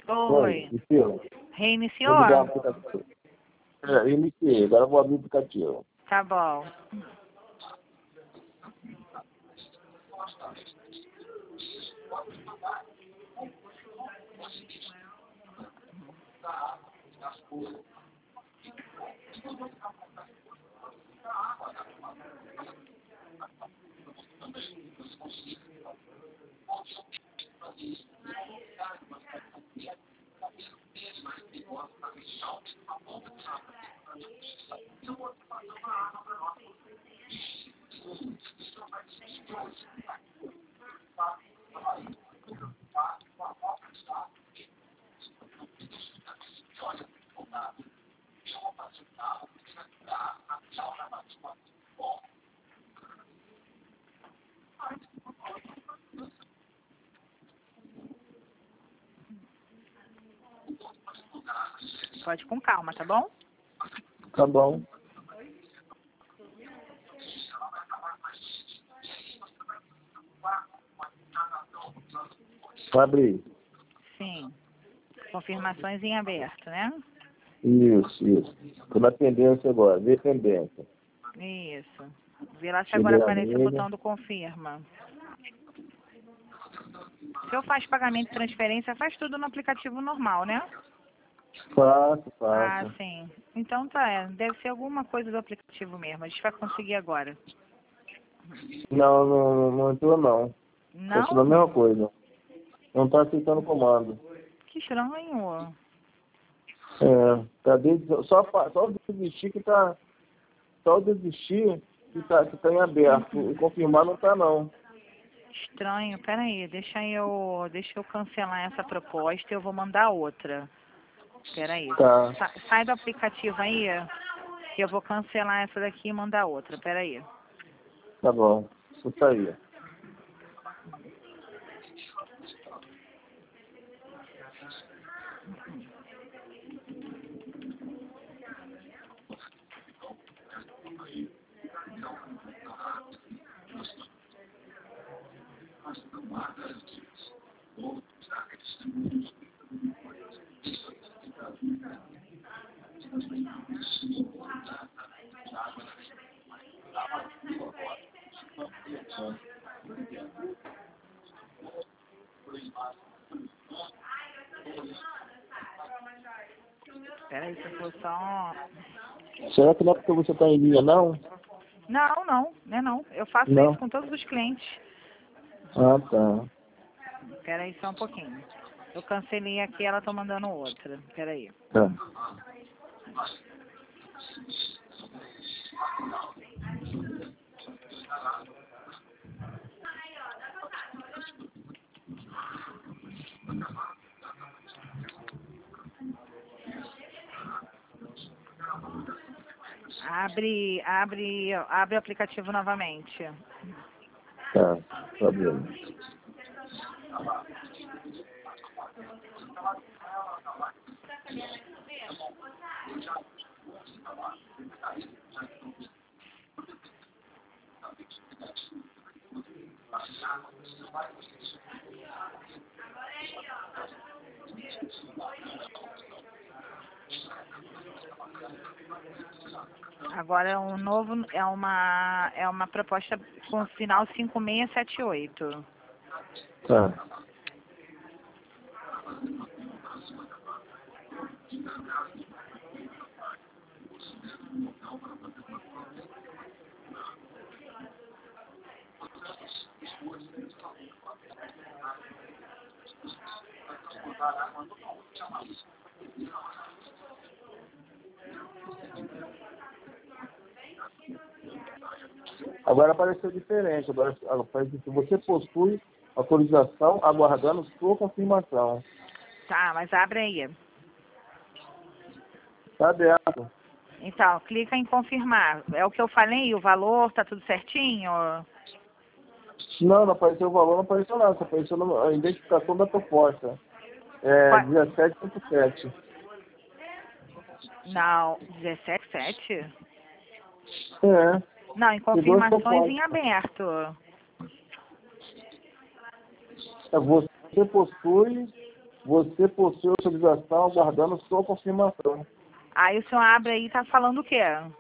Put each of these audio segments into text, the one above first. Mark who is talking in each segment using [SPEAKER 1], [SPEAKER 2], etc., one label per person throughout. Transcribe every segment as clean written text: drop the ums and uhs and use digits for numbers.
[SPEAKER 1] Oi.
[SPEAKER 2] Iniciou.
[SPEAKER 1] Reiniciou?
[SPEAKER 2] Vou ligar o aplicativo. Iniciei. Agora eu vou abrir o aplicativo.
[SPEAKER 1] Tá bom. Pode ir com calma, tá bom?
[SPEAKER 2] Tá bom. Abri.
[SPEAKER 1] Sim. Confirmações em aberto, né?
[SPEAKER 2] Isso. Estou na pendência agora. Vê pendência.
[SPEAKER 1] Isso. Vê lá se
[SPEAKER 2] Cheguei
[SPEAKER 1] agora
[SPEAKER 2] a
[SPEAKER 1] aparece o
[SPEAKER 2] nele.
[SPEAKER 1] botão do confirma. Se eu faço pagamento e transferência, faz tudo no aplicativo normal, né?
[SPEAKER 2] Faço.
[SPEAKER 1] Ah, sim. Então tá, deve ser alguma coisa do aplicativo mesmo. A gente vai conseguir agora.
[SPEAKER 2] Não entrou não. Continua a
[SPEAKER 1] Não?
[SPEAKER 2] mesma coisa. Não está aceitando o comando.
[SPEAKER 1] Que estranho.
[SPEAKER 2] Tá só o desistir que tá. Só o desistir que tá em aberto. O confirmar não tá não.
[SPEAKER 1] Estranho. Peraí, deixa eu cancelar essa proposta e eu vou mandar outra. Peraí.
[SPEAKER 2] Tá.
[SPEAKER 1] Sai do aplicativo aí, que eu vou cancelar essa daqui e mandar outra. Peraí.
[SPEAKER 2] Tá bom. Isso aí.
[SPEAKER 1] Peraí, que eu vou só...
[SPEAKER 2] Será que não é porque você tá em linha não?
[SPEAKER 1] Não, não. Eu faço
[SPEAKER 2] Não.
[SPEAKER 1] isso com todos os clientes.
[SPEAKER 2] Ah, tá.
[SPEAKER 1] Peraí só um pouquinho. Eu cancelei aqui, ela tá mandando outra. Peraí.
[SPEAKER 2] Tá.
[SPEAKER 1] Abre o aplicativo novamente.
[SPEAKER 2] Tá. Tá vendo.
[SPEAKER 1] Agora é um novo, é uma proposta com final 5678.
[SPEAKER 2] Tá. Agora apareceu diferente. Agora aparece que você possui autorização aguardando sua confirmação.
[SPEAKER 1] Tá, mas abre aí.
[SPEAKER 2] Tá aberto.
[SPEAKER 1] Então, clica em confirmar. É o que eu falei, o valor, tá tudo certinho?
[SPEAKER 2] Não apareceu o valor, não apareceu nada. Só apareceu a identificação da proposta. É 17.7.
[SPEAKER 1] Não, 17,7?
[SPEAKER 2] É.
[SPEAKER 1] Não, em confirmações em aberto.
[SPEAKER 2] Você possui Você possui autorização aguardando sua confirmação.
[SPEAKER 1] Aí o senhor abre aí e tá falando o quê?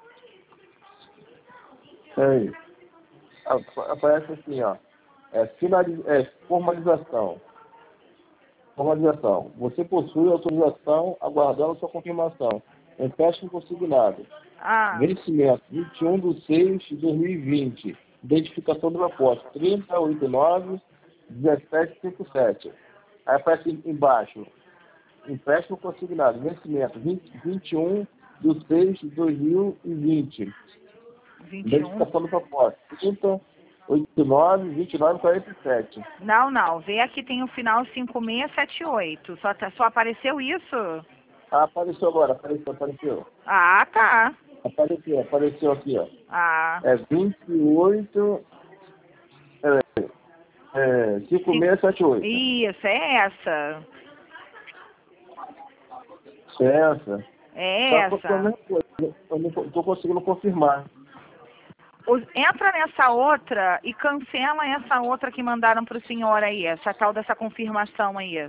[SPEAKER 2] Aí. Aparece assim, ó. Formalização. Formalização. Você possui autorização aguardando sua confirmação. Empréstimo consignado.
[SPEAKER 1] Ah,
[SPEAKER 2] Vencimento 21/6/2020. Identificação do propósito 3089-1757. Aí aparece embaixo. Empréstimo consignado. Vencimento 21/6/2020.
[SPEAKER 1] 21.
[SPEAKER 2] Identificação do propósito 3089-2947.
[SPEAKER 1] Não. Vê aqui, tem o final 5678. Só apareceu isso?
[SPEAKER 2] Apareceu agora, apareceu.
[SPEAKER 1] Ah, tá.
[SPEAKER 2] Apareceu aqui, ó.
[SPEAKER 1] Ah.
[SPEAKER 2] 28, 5678.
[SPEAKER 1] Isso, é essa.
[SPEAKER 2] Essa.
[SPEAKER 1] É
[SPEAKER 2] Só que eu
[SPEAKER 1] essa.
[SPEAKER 2] não tô conseguindo confirmar.
[SPEAKER 1] Entra nessa outra e cancela essa outra que mandaram pro senhor aí, essa tal dessa confirmação aí.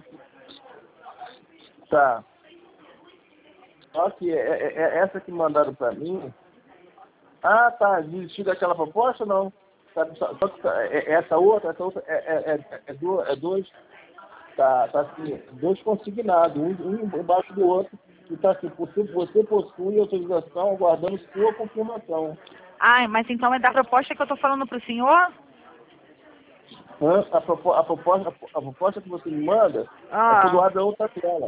[SPEAKER 2] Tá. Só que essa que mandaram pra mim. Ah, tá. Desistiu daquela proposta ou não? Só que essa outra é dois. Tá assim, dois consignados, um embaixo do outro, e tá assim, você possui autorização aguardando sua confirmação.
[SPEAKER 1] Ai, mas então é da proposta que eu tô falando pro senhor?
[SPEAKER 2] A proposta que você me manda é quando
[SPEAKER 1] Ah,
[SPEAKER 2] abre a outra tela.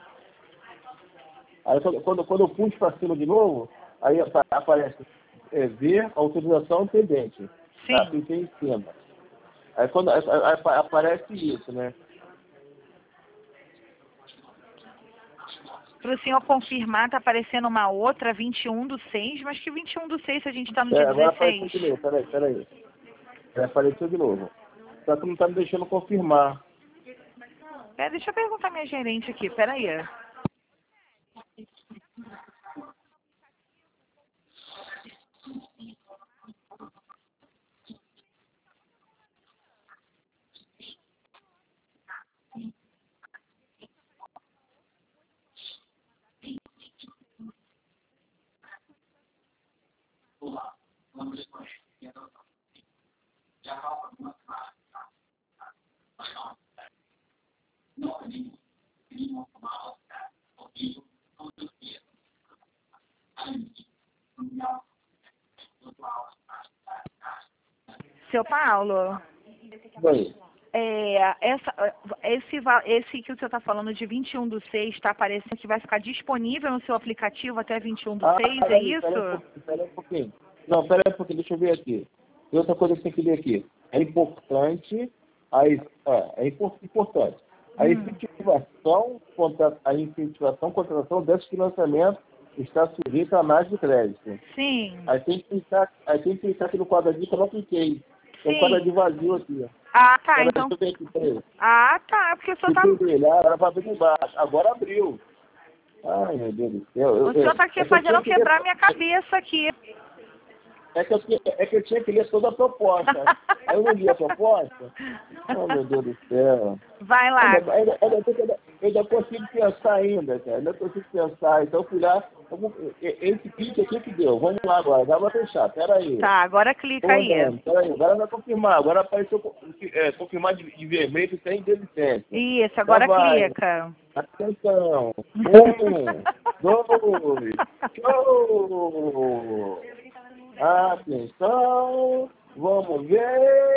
[SPEAKER 2] Aí quando eu puxo para cima de novo, aí aparece ver autorização pendente. Tá?
[SPEAKER 1] sim.
[SPEAKER 2] Cliquei em cima. Aí quando aí aparece isso, né?
[SPEAKER 1] Pro senhor confirmar, tá aparecendo uma outra, 21/6, mas que 21/6 se a gente tá no dia
[SPEAKER 2] Agora apareceu
[SPEAKER 1] 16?
[SPEAKER 2] de novo, peraí. Apareceu de novo. Só que não tá me deixando confirmar.
[SPEAKER 1] Deixa eu perguntar à minha gerente aqui, peraí. Seu Paulo,
[SPEAKER 2] Bem,
[SPEAKER 1] esse que o senhor está falando de 21/6 está aparecendo que vai ficar disponível no seu aplicativo até 21/6, é isso?
[SPEAKER 2] peraí um pouquinho. Não, peraí um pouquinho, deixa eu ver aqui. Tem outra coisa que tem que ler aqui. É importante, importante. A incentivação, contratação desse financiamento está sujeita à análise de crédito.
[SPEAKER 1] Sim,
[SPEAKER 2] Aí tem que clicar aqui no quadradinho que eu não cliquei. Tem um
[SPEAKER 1] sim.
[SPEAKER 2] quadradinho vazio aqui.
[SPEAKER 1] Ah, tá,
[SPEAKER 2] Peraí,
[SPEAKER 1] então...
[SPEAKER 2] deixa eu ver aqui, peraí.
[SPEAKER 1] Ah, tá, porque o senhor tá...
[SPEAKER 2] Cliquei nele, era para abrir embaixo. Agora abriu. Ai, meu Deus do céu.
[SPEAKER 1] O senhor tá aqui fazendo eu quebrar minha cabeça aqui.
[SPEAKER 2] É que eu tinha que ler toda a proposta. Aí eu não li a proposta. Oh, meu Deus do céu.
[SPEAKER 1] Vai lá.
[SPEAKER 2] Eu ainda consigo pensar ainda, cara. Ainda consigo pensar. Então eu fui lá. Esse clique aqui que deu. Vamos lá agora. Dá pra fechar. Pera aí.
[SPEAKER 1] Tá, agora clica aí.
[SPEAKER 2] Pera aí. Agora vai confirmar. Agora apareceu confirmar de vermelho sem desistência.
[SPEAKER 1] Isso, agora clica.
[SPEAKER 2] Atenção. 1, 2, show! Atenção, vamos ver.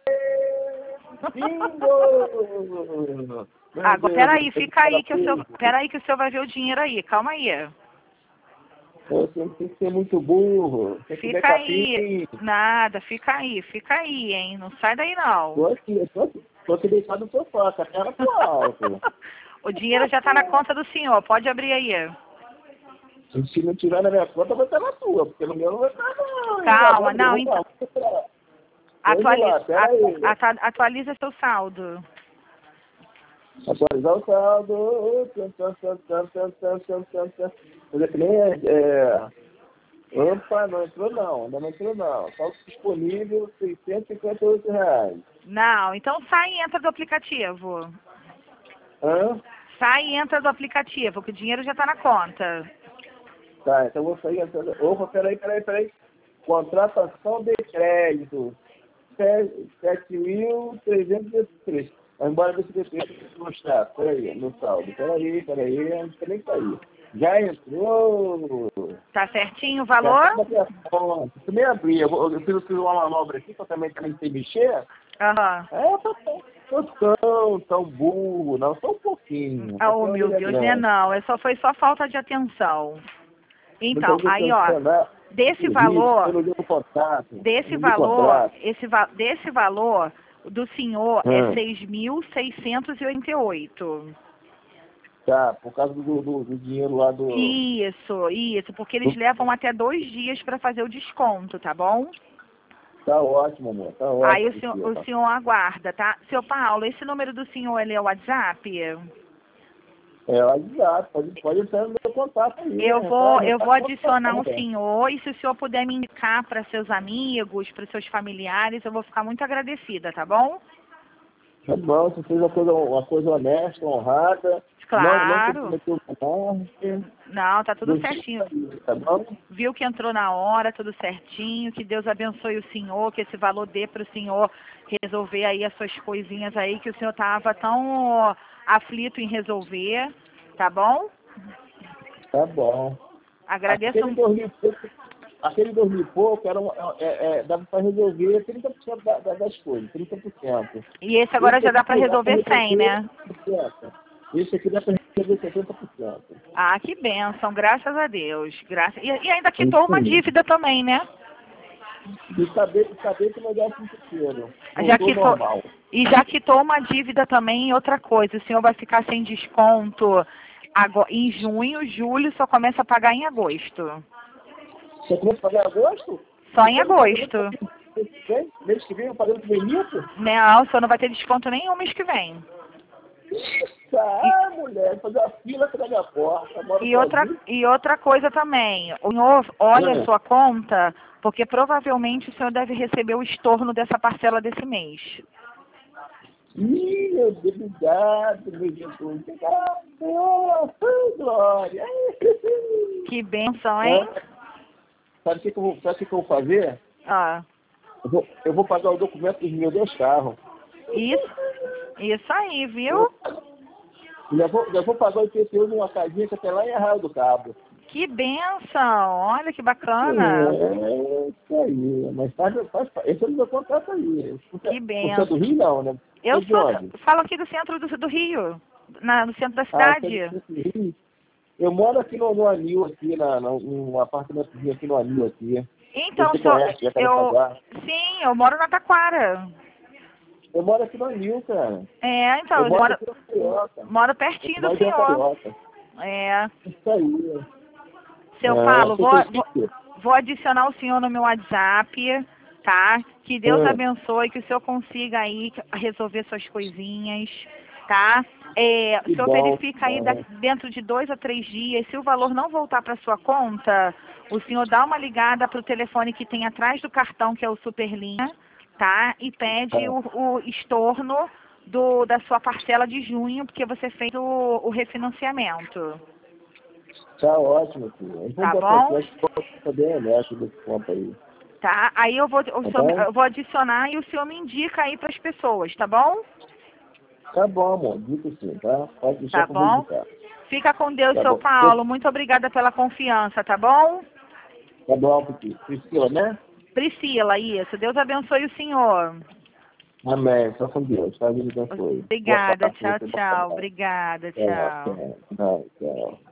[SPEAKER 2] Bingo!
[SPEAKER 1] Agora, peraí, fica aí que o senhor... Peraí que o senhor vai ver o dinheiro aí, calma aí.
[SPEAKER 2] Você tem que ser muito burro.
[SPEAKER 1] Fica aí. Nada, fica aí, hein? Não sai daí não.
[SPEAKER 2] Tô aqui deitado no sofá, com a cara pro alto.
[SPEAKER 1] O dinheiro já tá na conta do senhor, pode abrir aí.
[SPEAKER 2] Se não tiver na minha conta, vai estar na tua, porque no meu não vai estar não.
[SPEAKER 1] Calma, não, então... Atualiza seu saldo.
[SPEAKER 2] Atualizar o saldo. Mas é que nem Opa, não entrou não, ainda não entrou não. Saldo disponível, R$658.
[SPEAKER 1] Não, então sai e entra do aplicativo.
[SPEAKER 2] Hã?
[SPEAKER 1] sai e entra do aplicativo, que o dinheiro já tá na conta.
[SPEAKER 2] Tá, então eu vou sair entrando. Opa, peraí. Contratação de crédito. 7.303. Vai embora desse defeito que mostrar. Peraí, no saldo. Peraí, não tem nem que sair. Já entrou.
[SPEAKER 1] Tá certinho o valor?
[SPEAKER 2] Também abri. Eu fiz uma manobra aqui, que eu também sei mexer.
[SPEAKER 1] Aham.
[SPEAKER 2] Tão burro, não, só um pouquinho.
[SPEAKER 1] Oh, meu Deus, né? Não, foi só falta de atenção. Então, aí, ó, desse valor do senhor é 6.688.
[SPEAKER 2] Tá, por causa do dinheiro lá do...
[SPEAKER 1] Isso, porque eles levam até 2 dias para fazer o desconto, tá bom?
[SPEAKER 2] Tá ótimo, amor, tá ótimo.
[SPEAKER 1] Aí o senhor aguarda, tá? Seu Paulo, esse número do senhor, ele é o WhatsApp?
[SPEAKER 2] É o WhatsApp, pode entrar no meu contato aí.
[SPEAKER 1] Eu vou adicionar o senhor, e se o senhor puder me indicar para seus amigos, para seus familiares, eu vou ficar muito agradecida, tá bom?
[SPEAKER 2] Tá bom, você fez uma coisa honesta, honrada.
[SPEAKER 1] Claro.
[SPEAKER 2] Não,
[SPEAKER 1] tá tudo certinho.
[SPEAKER 2] Tá bom?
[SPEAKER 1] Viu que entrou na hora, tudo certinho. Que Deus abençoe o senhor, que esse valor dê para o senhor resolver aí as suas coisinhas aí, que o senhor estava tão aflito em resolver. Tá bom?
[SPEAKER 2] Tá bom.
[SPEAKER 1] Agradeço.
[SPEAKER 2] Aquele dormir e pouco dava para resolver 30% das coisas, 30%.
[SPEAKER 1] E esse agora já dá para resolver 100, né?
[SPEAKER 2] Esse aqui dá para resolver 70%.
[SPEAKER 1] Ah, que bênção, graças a Deus. E ainda quitou uma dívida também, né?
[SPEAKER 2] E saber que não dá inteiro.
[SPEAKER 1] Já quitou uma dívida também e outra coisa. O senhor vai ficar sem desconto em junho, julho, só começa a pagar em agosto.
[SPEAKER 2] Você começa a pagar em agosto?
[SPEAKER 1] Só em agosto.
[SPEAKER 2] Mês que vem eu pagando bonito?
[SPEAKER 1] Não, o senhor não vai ter desconto nenhum mês que vem.
[SPEAKER 2] Mulher, fazer a fila atrás da porta.
[SPEAKER 1] E outra coisa também, o senhor olha a sua conta, porque provavelmente o senhor deve receber o estorno dessa parcela desse mês.
[SPEAKER 2] Ih, meu Deus, obrigado, meu Jesus. Glória.
[SPEAKER 1] Que bênção, hein?
[SPEAKER 2] Sabe o que eu vou fazer? Eu vou pagar o documento dos meus 2 carros.
[SPEAKER 1] Isso aí, viu?
[SPEAKER 2] Já vou pagar o IPTU numa casinha que até lá em Arraial do Cabo.
[SPEAKER 1] Que bênção! Olha que bacana!
[SPEAKER 2] Isso aí, mas esse é o meu contrato aí.
[SPEAKER 1] Que bênção!
[SPEAKER 2] Você é do Rio, não, né?
[SPEAKER 1] Eu falo aqui do centro do Rio, no centro da cidade.
[SPEAKER 2] Eu moro aqui no Anil, aqui, num apartamentozinho aqui no Anil, aqui.
[SPEAKER 1] Então, eu moro na Taquara.
[SPEAKER 2] Eu moro aqui no Anil, cara.
[SPEAKER 1] Então, eu moro pertinho do senhor.
[SPEAKER 2] Isso aí.
[SPEAKER 1] Seu Paulo, vou adicionar o senhor no meu WhatsApp, tá? Que Deus abençoe, que o senhor consiga aí resolver suas coisinhas, tá? O senhor verifica aí dentro de 2 a 3 dias, se o valor não voltar para sua conta, o senhor dá uma ligada para o telefone que tem atrás do cartão, que é o Superlinha, tá? E pede o estorno da sua parcela de junho, porque você fez o refinanciamento.
[SPEAKER 2] Tá ótimo, filho.
[SPEAKER 1] Tá bom? Tá, aí eu vou adicionar e o senhor me indica aí para as pessoas, tá bom?
[SPEAKER 2] Tá bom, amor. Dica sim, tá? Pode deixar
[SPEAKER 1] tá bom? Fica com Deus, seu Paulo. Muito obrigada pela confiança, tá bom?
[SPEAKER 2] Tá bom, Priscila, né?
[SPEAKER 1] Priscila, isso. Deus abençoe o senhor.
[SPEAKER 2] Amém. Só com Deus. Tá? Deus abençoe.
[SPEAKER 1] Obrigada. Tchau, tchau. Obrigada. Tchau.
[SPEAKER 2] Tchau.